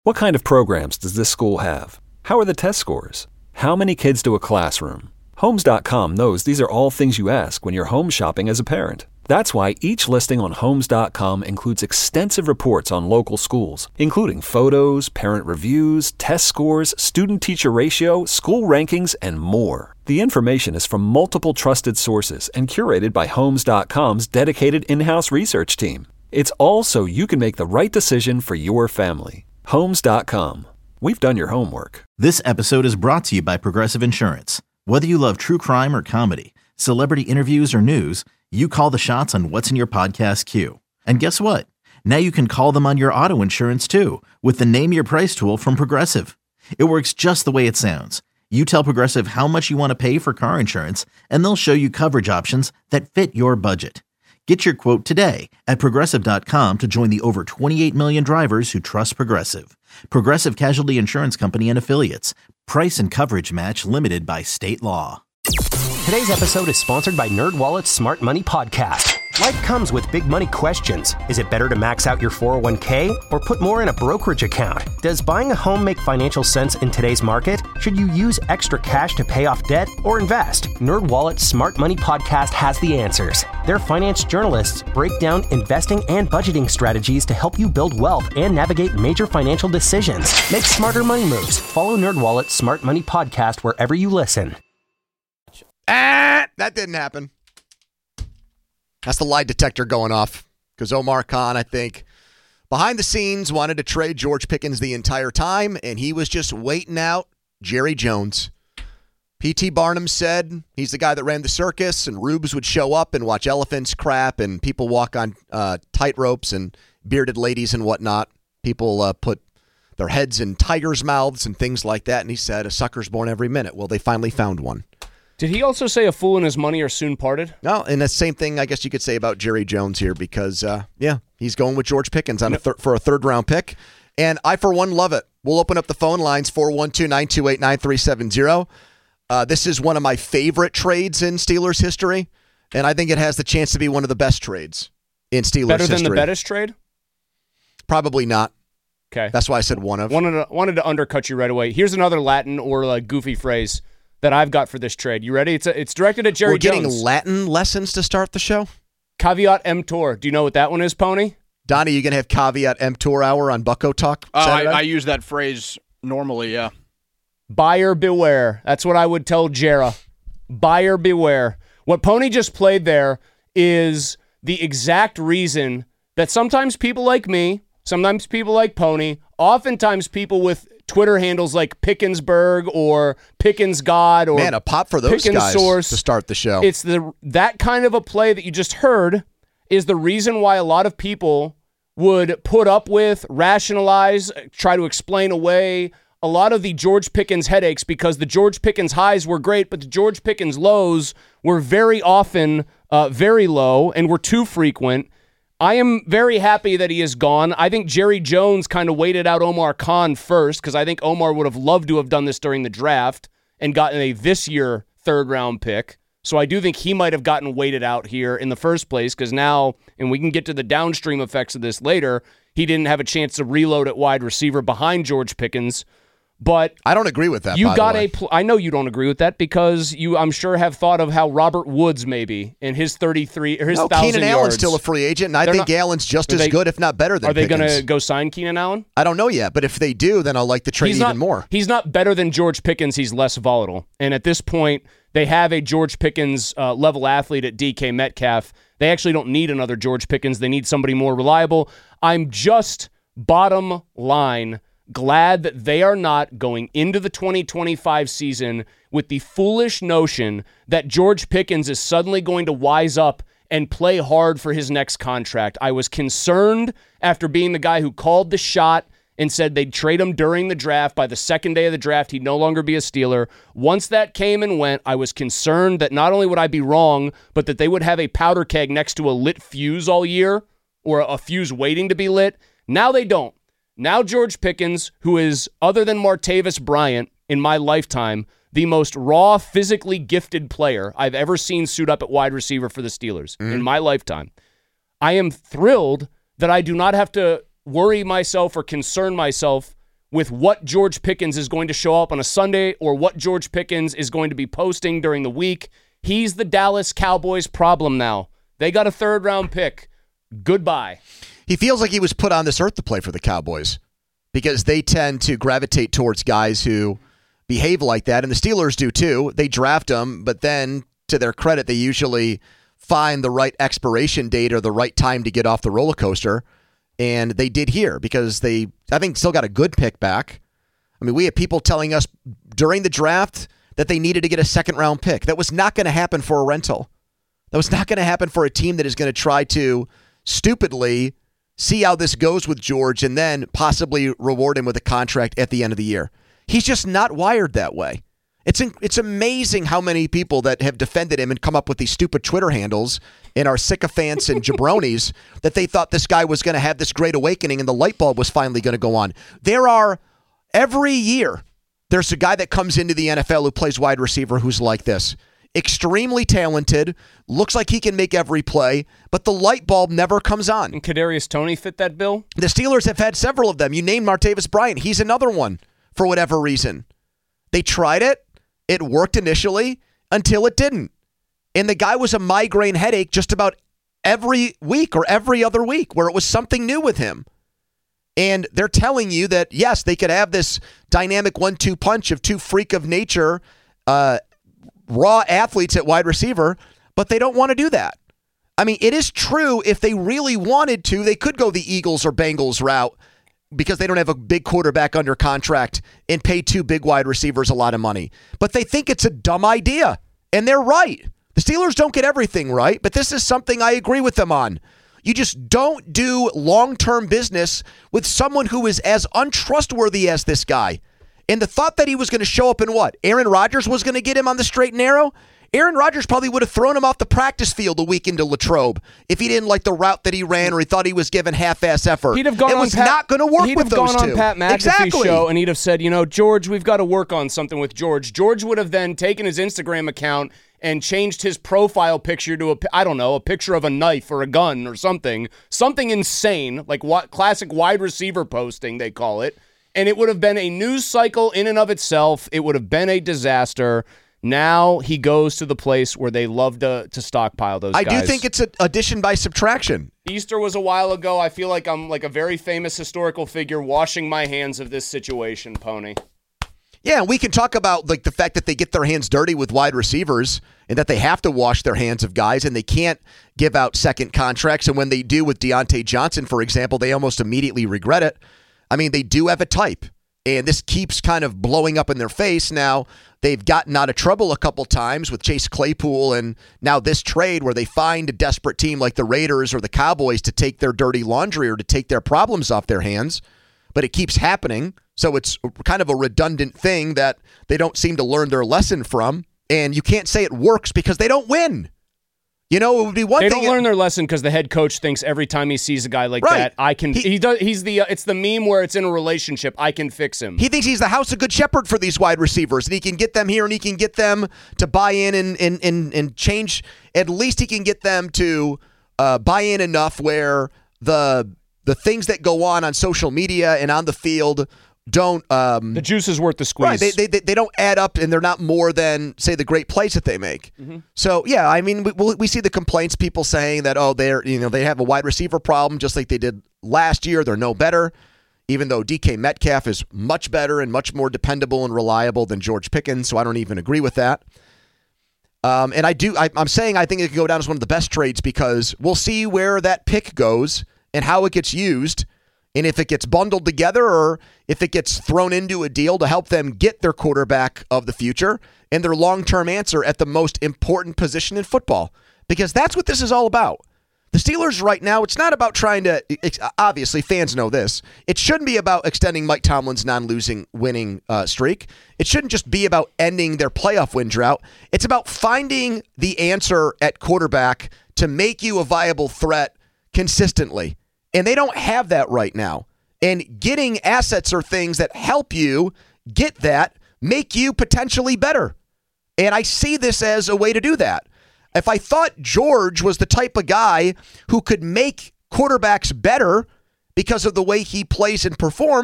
What kind of programs does this school have? How are the test scores? How many kids do a classroom? Homes.com knows these are all things you ask when you're home shopping as a parent. That's why each listing on Homes.com includes extensive reports on local schools, including photos, parent reviews, test scores, student-teacher ratio, school rankings, and more. The information is from multiple trusted sources and curated by Homes.com's dedicated in-house research team. It's all so you can make the right decision for your family. Homes.com. We've done your homework. This episode is brought to you by Progressive Insurance. Whether you love true crime or comedy, celebrity interviews or news, you call the shots on what's in your podcast queue. And guess what? Now you can call them on your auto insurance too with the Name Your Price tool from Progressive. It works just the way it sounds. You tell Progressive how much you want to pay for car insurance, and they'll show you coverage options that fit your budget. Get your quote today at Progressive.com to join the over 28 million drivers who trust Progressive. Progressive Casualty Insurance Company and Affiliates. Price and coverage match limited by state law. Today's episode is sponsored by NerdWallet's Smart Money Podcast. Life comes with big money questions. Is it better to max out your 401k or put more in a brokerage account? Does buying a home make financial sense in today's market? Should you use extra cash to pay off debt or invest? NerdWallet's Smart Money Podcast has the answers. Their finance journalists break down investing and budgeting strategies to help you build wealth and navigate major financial decisions. Make smarter money moves. Follow NerdWallet's Smart Money Podcast wherever you listen. That didn't happen. That's the lie detector going off because Omar Khan, I think, behind the scenes wanted to trade George Pickens the entire time, and he was just waiting out Jerry Jones. P.T. Barnum said he's the guy that ran the circus, and Rubes would show up and watch elephants crap, and people walk on tight ropes and bearded ladies and whatnot. People put their heads in tigers' mouths and things like that, and he said, a sucker's born every minute. Well, they finally found one. Did he also say a fool and his money are soon parted? No, and the same thing I guess you could say about Jerry Jones here because, he's going with George Pickens on for a third-round pick. And I, for one, love it. We'll open up the phone lines, 412-928-9370. This is one of my favorite trades in Steelers history, and I think it has the chance to be one of the best trades in Steelers history. Better than the Bettis trade? Probably not. Okay. That's why I said one of. Wanted to undercut you right away. Here's another Latin or like goofy phrase that I've got for this trade. You ready? It's directed at Jerry Jones. We're getting Latin lessons to start the show? Caveat emptor. Do you know what that one is, Pony? Donnie, you going to have caveat emptor hour on Bucko Talk Saturday? I use that phrase normally, yeah. Buyer beware. That's what I would tell Jera. Buyer beware. What Pony just played there is the exact reason that sometimes people like me, sometimes people like Pony, oftentimes people with Twitter handles like Pickensburg or Pickens God or man, a pop for those Pickens guys Source to start the show. It's that kind of a play that you just heard is the reason why a lot of people would put up with, rationalize, try to explain away a lot of the George Pickens headaches because the George Pickens highs were great, but the George Pickens lows were very often very low and were too frequent. I am very happy that he is gone. I think Jerry Jones kind of waited out Omar Khan first because I think Omar would have loved to have done this during the draft and gotten a this year third-round pick. So I do think he might have gotten waited out here in the first place because now, and we can get to the downstream effects of this later, he didn't have a chance to reload at wide receiver behind George Pickens. But I don't agree with that. You got I know you don't agree with that because you, I'm sure, have thought of how Robert Woods maybe in his 33 or his 1,000 yards. Keenan Allen's still a free agent, and I think Allen's just as good, if not better than Pickens. Are they going to go sign Keenan Allen? I don't know yet, but if they do, then I'll like the trade even more. He's not better than George Pickens. He's less volatile, and at this point, they have a George Pickens level athlete at DK Metcalf. They actually don't need another George Pickens. They need somebody more reliable. I'm just bottom line glad that they are not going into the 2025 season with the foolish notion that George Pickens is suddenly going to wise up and play hard for his next contract. I was concerned after being the guy who called the shot and said they'd trade him during the draft. By the second day of the draft, he'd no longer be a Steeler. Once that came and went, I was concerned that not only would I be wrong, but that they would have a powder keg next to a lit fuse all year or a fuse waiting to be lit. Now they don't. Now George Pickens, who is, other than Martavis Bryant, in my lifetime, the most raw, physically gifted player I've ever seen suit up at wide receiver for the Steelers in my lifetime. I am thrilled that I do not have to worry myself or concern myself with what George Pickens is going to show up on a Sunday or what George Pickens is going to be posting during the week. He's the Dallas Cowboys problem now. They got a 3rd-round pick. Goodbye. He feels like he was put on this earth to play for the Cowboys because they tend to gravitate towards guys who behave like that, and the Steelers do too. They draft them, but then, to their credit, they usually find the right expiration date or the right time to get off the roller coaster, and they did here because they, I think, still got a good pick back. I mean, we had people telling us during the draft that they needed to get a 2nd-round pick. That was not going to happen for a rental. That was not going to happen for a team that is going to try to stupidly see how this goes with George and then possibly reward him with a contract at the end of the year. He's just not wired that way. It's amazing how many people that have defended him and come up with these stupid Twitter handles and are sycophants and jabronis that they thought this guy was going to have this great awakening and the light bulb was finally going to go on. Every year, there's a guy that comes into the NFL who plays wide receiver who's like this. Extremely talented, looks like he can make every play, but the light bulb never comes on. And Kadarius Toney fit that bill? The Steelers have had several of them. You named Martavis Bryant. He's another one for whatever reason. They tried it. It worked initially until it didn't. And the guy was a migraine headache just about every week or every other week where it was something new with him. And they're telling you that, yes, they could have this dynamic 1-2 punch of two freak of nature raw athletes at wide receiver, but they don't want to do that. I mean, it is true if they really wanted to, they could go the Eagles or Bengals route because they don't have a big quarterback under contract and pay 2 big wide receivers a lot of money. But they think it's a dumb idea, and they're right. The Steelers don't get everything right, but this is something I agree with them on. You just don't do long-term business with someone who is as untrustworthy as this guy. And the thought that he was going to show up in what? Aaron Rodgers was going to get him on the straight and narrow? Aaron Rodgers probably would have thrown him off the practice field a week into Latrobe if he didn't like the route that he ran or he thought he was giving half-ass effort. He'd have gone it was not going to work with those two. He'd have gone on Pat McAfee's show and he'd have said, George, we've got to work on something with George. George would have then taken his Instagram account and changed his profile picture to a picture of a knife or a gun or something insane, like what classic wide receiver posting, they call it. And it would have been a news cycle in and of itself. It would have been a disaster. Now he goes to the place where they love to stockpile those guys. I do think it's an addition by subtraction. Easter was a while ago. I feel like I'm like a very famous historical figure washing my hands of this situation, Pony. Yeah, and we can talk about like the fact that they get their hands dirty with wide receivers and that they have to wash their hands of guys and they can't give out second contracts. And when they do with Deontay Johnson, for example, they almost immediately regret it. I mean, they do have a type, and this keeps kind of blowing up in their face. Now, they've gotten out of trouble a couple times with Chase Claypool and now this trade where they find a desperate team like the Raiders or the Cowboys to take their dirty laundry or to take their problems off their hands. But it keeps happening, so it's kind of a redundant thing that they don't seem to learn their lesson from. And you can't say it works because they don't win. It would be one thing. They don't learn their lesson because the head coach thinks every time he sees a guy like that, I can. It's the meme where it's in a relationship. I can fix him. He thinks he's the house of good shepherd for these wide receivers, and he can get them here, and he can get them to buy in and change. At least he can get them to buy in enough where the things that go on social media and on the field don't the juice is worth the squeeze. Right, they don't add up, and they're not more than, say, the great plays that they make. Mm-hmm. So yeah, I mean, we see the complaints, people saying that they have a wide receiver problem just like they did last year. They're no better, even though DK Metcalf is much better and much more dependable and reliable than George Pickens. So I don't even agree with that. And I'm saying I think it could go down as one of the best trades because we'll see where that pick goes and how it gets used. And if it gets bundled together or if it gets thrown into a deal to help them get their quarterback of the future and their long-term answer at the most important position in football. Because that's what this is all about. The Steelers right now, it's not about trying to, obviously fans know this, it shouldn't be about extending Mike Tomlin's non-losing winning streak. It shouldn't just be about ending their playoff win drought. It's about finding the answer at quarterback to make you a viable threat consistently. And they don't have that right now. And getting assets or things that help you get that make you potentially better. And I see this as a way to do that. If I thought George was the type of guy who could make quarterbacks better because of the way he plays and performs,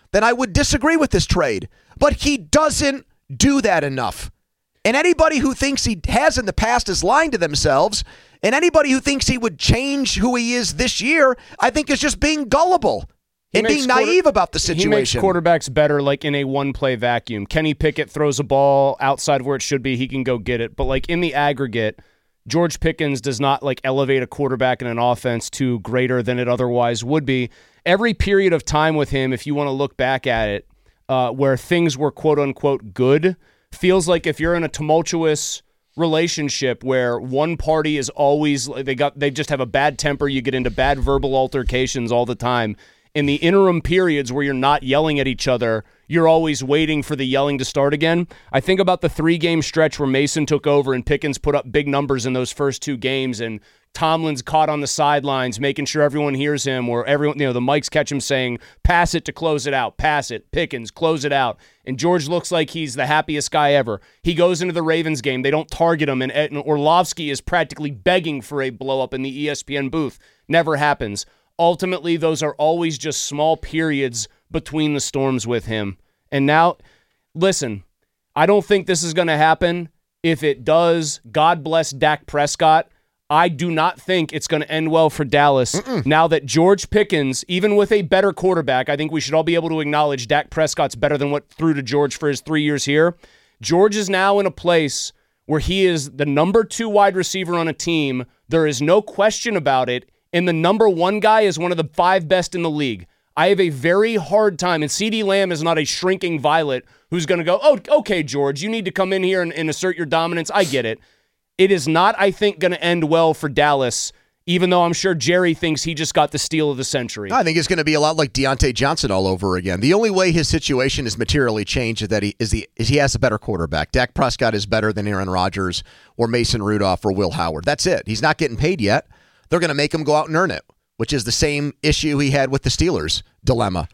then I would disagree with this trade. But he doesn't do that enough. And anybody who thinks he has in the past is lying to themselves. And anybody who thinks he would change who he is this year, I think is just being gullible and being naive about the situation. He makes quarterbacks better like in a one-play vacuum. Kenny Pickett throws a ball outside of where it should be, he can go get it. But like in the aggregate, George Pickens does not like elevate a quarterback in an offense to greater than it otherwise would be. Every period of time with him, if you want to look back at it, where things were quote-unquote good, feels like if you're in a tumultuous relationship where one party is always they just have a bad temper, you get into bad verbal altercations all the time. In the interim periods where you're not yelling at each other, you're always waiting for the yelling to start again. I think about the 3-game stretch where Mason took over and Pickens put up big numbers in those first 2 games, and Tomlin's caught on the sidelines making sure everyone hears him, or everyone, the mics catch him saying, pass it to close it out, pass it, Pickens, close it out. And George looks like he's the happiest guy ever. He goes into the Ravens game, they don't target him, and Orlovsky is practically begging for a blow-up in the ESPN booth. Never happens. Ultimately, those are always just small periods between the storms with him. And now, listen, I don't think this is going to happen. If it does, God bless Dak Prescott. I do not think it's going to end well for Dallas. Now that George Pickens, even with a better quarterback, I think we should all be able to acknowledge Dak Prescott's better than what threw to George for his 3 years here. George is now in a place where he is the number 2 wide receiver on a team. There is no question about it. And the number 1 guy is one of the 5 best in the league. I have a very hard time, and CeeDee Lamb is not a shrinking violet who's going to go, oh, okay, George, you need to come in here and assert your dominance. I get it. It is not, I think, going to end well for Dallas, even though I'm sure Jerry thinks he just got the steal of the century. I think it's going to be a lot like Deontay Johnson all over again. The only way his situation is materially changed is that he has a better quarterback. Dak Prescott is better than Aaron Rodgers or Mason Rudolph or Will Howard. That's it. He's not getting paid yet. They're going to make him go out and earn it, which is the same issue he had with the Steelers dilemma.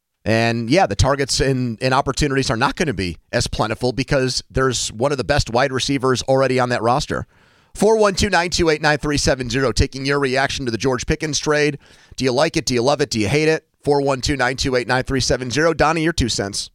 And yeah, the targets and opportunities are not going to be as plentiful because there's one of the best wide receivers already on that roster. 412-928-9370, taking your reaction to the George Pickens trade. Do you like it? Do you love it? Do you hate it? 412-928-9370. Donnie, your 2 cents.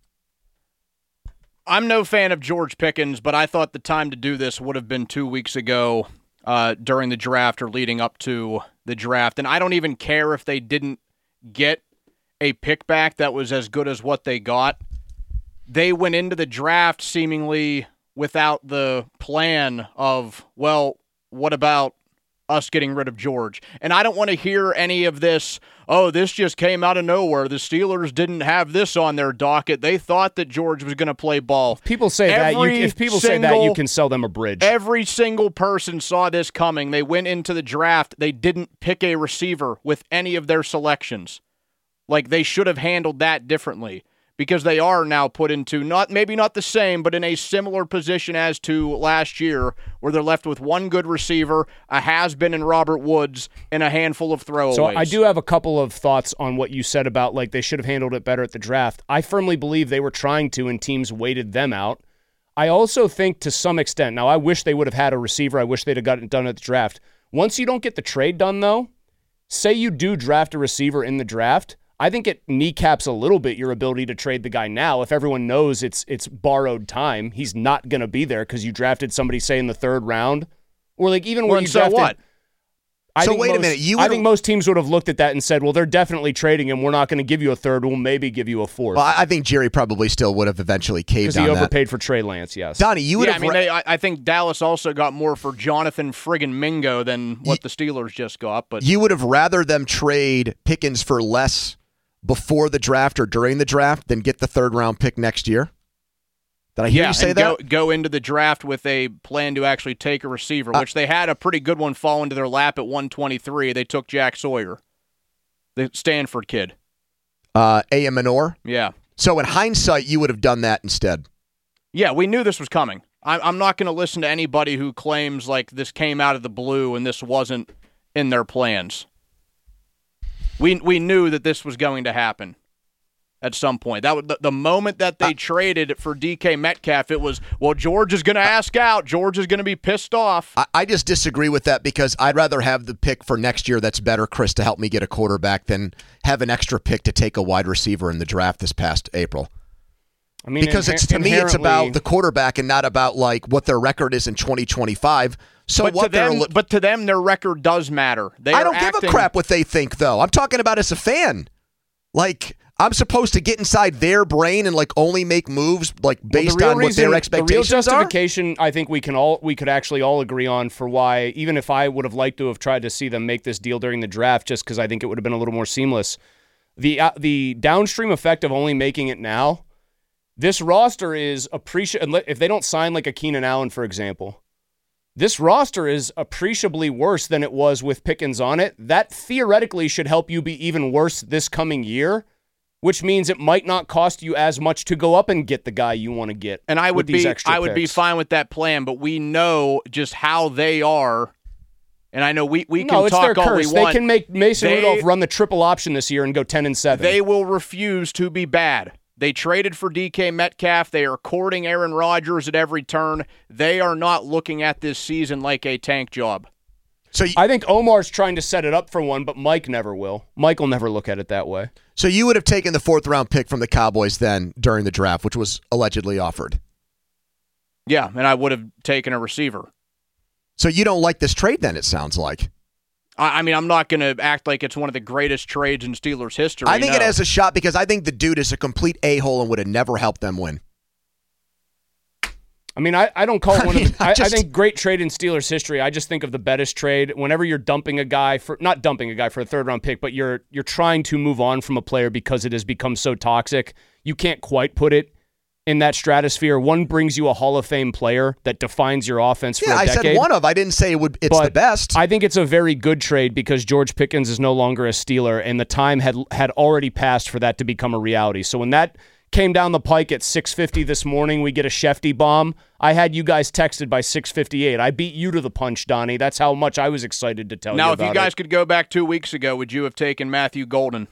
I'm no fan of George Pickens, but I thought the time to do this would have been 2 weeks ago during the draft or leading up to the draft. And I don't even care if they didn't get a pick back that was as good as what they got. They went into the draft seemingly without the plan of, well, what about us getting rid of George? And I don't want to hear any of this, oh, this just came out of nowhere. The Steelers didn't have this on their docket. They thought that George was going to play ball. If people say that, you can sell them a bridge. Every single person saw this coming. They went into the draft. They didn't pick a receiver with any of their selections. Like, they should have handled that differently because they are now put into maybe not the same, but in a similar position as to last year where they're left with one good receiver, a has-been in Robert Woods, and a handful of throwaways. So I do have a couple of thoughts on what you said about, like, they should have handled it better at the draft. I firmly believe they were trying to, and teams waited them out. I also think to some extent, now I wish they would have had a receiver. I wish they'd have gotten it done at the draft. Once you don't get the trade done, though, say you do draft a receiver in the draft, I think it kneecaps a little bit your ability to trade the guy now. If everyone knows it's borrowed time, he's not going to be there because you drafted somebody, say, in the 3rd round. Or like even when you drafted... what? I think most teams would have looked at that and said, well, they're definitely trading him. We're not going to give you a 3rd. We'll maybe give you a 4th. Well, I think Jerry probably still would have eventually caved on that. Because he overpaid for Trey Lance, yes. Donnie, you would have... I think Dallas also got more for Jonathan friggin' Mingo than what the Steelers just got. But you would have rather them trade Pickens for less before the draft or during the draft than get the 3rd round pick next year? Did I hear you say that? Go into the draft with a plan to actually take a receiver, which they had a pretty good one fall into their lap at 123. They took Jack Sawyer, the Stanford kid. A.M. Minor? Yeah. So in hindsight, you would have done that instead? Yeah, we knew this was coming. I'm not going to listen to anybody who claims like this came out of the blue and this wasn't in their plans. We knew that this was going to happen. at some point. That was the moment that they traded for DK Metcalf. It was, well, George is going to ask out. George is going to be pissed off. I just disagree with that because I'd rather have the pick for next year that's better, Chris, to help me get a quarterback than have an extra pick to take a wide receiver in the draft this past April. I mean, because to me, it's about the quarterback and not about like what their record is in 2025. So but to them, their record does matter. I don't give a crap what they think, though. I'm talking about as a fan. Like, I'm supposed to get inside their brain and like only make moves like based on what their expectations are. The real justification, I think we could actually all agree on for why, even if I would have liked to have tried to see them make this deal during the draft, just because I think it would have been a little more seamless. The downstream effect of only making it now, this roster is if they don't sign like a Keenan Allen, for example. This roster is appreciably worse than it was with Pickens on it. That theoretically should help you be even worse this coming year, which means it might not cost you as much to go up and get the guy you want to get. And I would be fine with that plan, but we know just how they are. And I know we can talk all we want. They can make Mason Rudolph run the triple option this year and go 10-7. They will refuse to be bad. They traded for DK Metcalf. They are courting Aaron Rodgers at every turn. They are not looking at this season like a tank job. So I think Omar's trying to set it up for one, but Mike never will. Mike will never look at it that way. So you would have taken the 4th-round pick from the Cowboys then during the draft, which was allegedly offered? Yeah, and I would have taken a receiver. So you don't like this trade then, it sounds like. I mean, I'm not going to act like it's one of the greatest trades in Steelers history. I think it has a shot because I think the dude is a complete a-hole and would have never helped them win. I mean, I don't call it one of the... I think great trade in Steelers history. I just think of the Bettis trade. Whenever you're dumping a guy for... Not dumping a guy for a 3rd-round pick, but you're trying to move on from a player because it has become so toxic. You can't quite put it in that stratosphere. One brings you a Hall of Fame player that defines your offense for a decade. Yeah, I said one of. I didn't say it's the best. I think it's a very good trade because George Pickens is no longer a Steeler, and the time had already passed for that to become a reality. So when that came down the pike at 6:50 this morning, we get a Shefty bomb. I had you guys texted by 6:58. I beat you to the punch, Donnie. That's how much I was excited to tell you about it. Now, if you guys could go back 2 weeks ago, would you have taken Matthew Golden?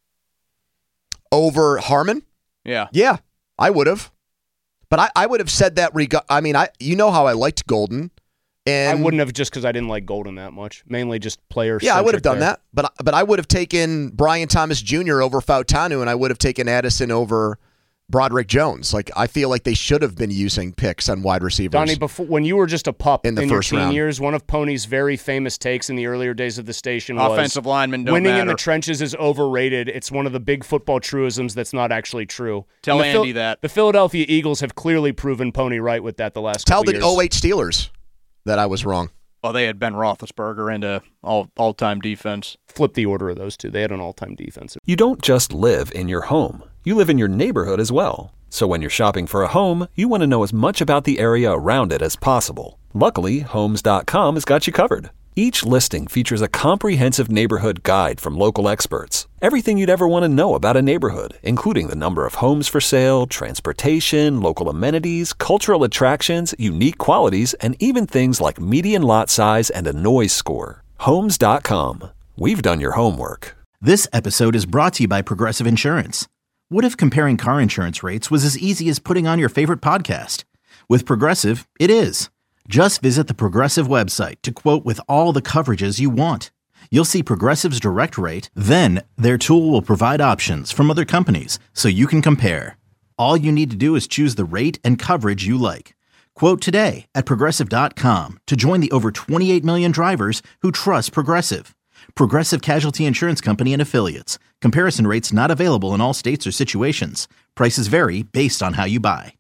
Over Harmon? Yeah. Yeah. I would have, but I would have said that. I mean, you know how I liked Golden, and I wouldn't have just because I didn't like Golden that much. Mainly just players. Yeah, I would have done that, but I would have taken Brian Thomas Jr. over Fautanu, and I would have taken Addison over Broderick Jones. Like, I feel like they should have been using picks on wide receivers. Donnie, when you were just a pup in your teen years, one of Pony's very famous takes in the earlier days of the station was offensive linemen don't winning matter. In the trenches is overrated. It's one of the big football truisms that's not actually true. Tell Andy that. The Philadelphia Eagles have clearly proven Pony right with that the last couple years. Tell the 08 Steelers that I was wrong. Well, they had Ben Roethlisberger and all-time defense. Flip the order of those two. They had an all-time defense. You don't just live in your home. You live in your neighborhood as well. So when you're shopping for a home, you want to know as much about the area around it as possible. Luckily, Homes.com has got you covered. Each listing features a comprehensive neighborhood guide from local experts. Everything you'd ever want to know about a neighborhood, including the number of homes for sale, transportation, local amenities, cultural attractions, unique qualities, and even things like median lot size and a noise score. Homes.com. We've done your homework. This episode is brought to you by Progressive Insurance. What if comparing car insurance rates was as easy as putting on your favorite podcast? With Progressive, it is. Just visit the Progressive website to quote with all the coverages you want. You'll see Progressive's direct rate, then their tool will provide options from other companies so you can compare. All you need to do is choose the rate and coverage you like. Quote today at Progressive.com to join the over 28 million drivers who trust Progressive. Progressive Casualty Insurance Company and Affiliates. Comparison rates not available in all states or situations. Prices vary based on how you buy.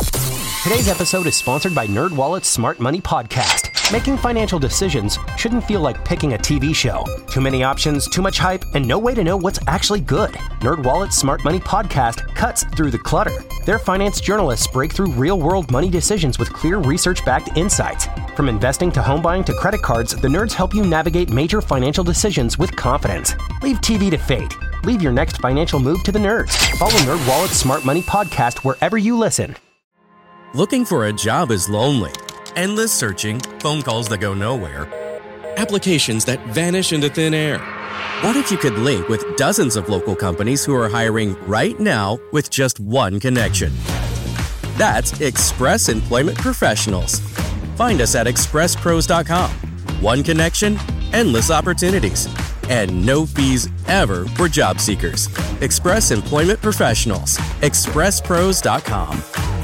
Today's episode is sponsored by NerdWallet's Smart Money Podcast. Making financial decisions shouldn't feel like picking a TV show. Too many options, too much hype, and no way to know what's actually good. NerdWallet's Smart Money Podcast cuts through the clutter. Their finance journalists break through real-world money decisions with clear research-backed insights. From investing to home buying to credit cards, the nerds help you navigate major financial decisions with confidence. Leave TV to fate. Leave your next financial move to the nerds. Follow NerdWallet's Smart Money Podcast wherever you listen. Looking for a job is lonely. Endless searching, phone calls that go nowhere, applications that vanish into thin air. What if you could link with dozens of local companies who are hiring right now with just one connection? That's Express Employment Professionals. Find us at expresspros.com. One connection, endless opportunities, and no fees ever for job seekers. Express Employment Professionals. expresspros.com.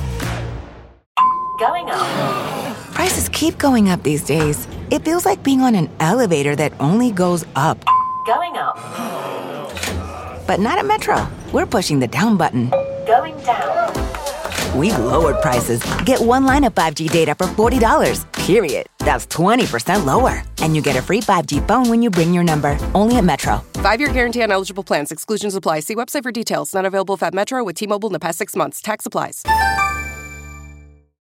Going up. Prices keep going up these days. It feels like being on an elevator that only goes up. Going up. But not at Metro. We're pushing the down button. Going down. We've lowered prices. Get one line of 5G data for $40, period. That's 20% lower. And you get a free 5G phone when you bring your number. Only at Metro. 5-year guarantee on eligible plans. Exclusions apply. See website for details. Not available at Metro with T-Mobile in the past 6 months. Tax applies.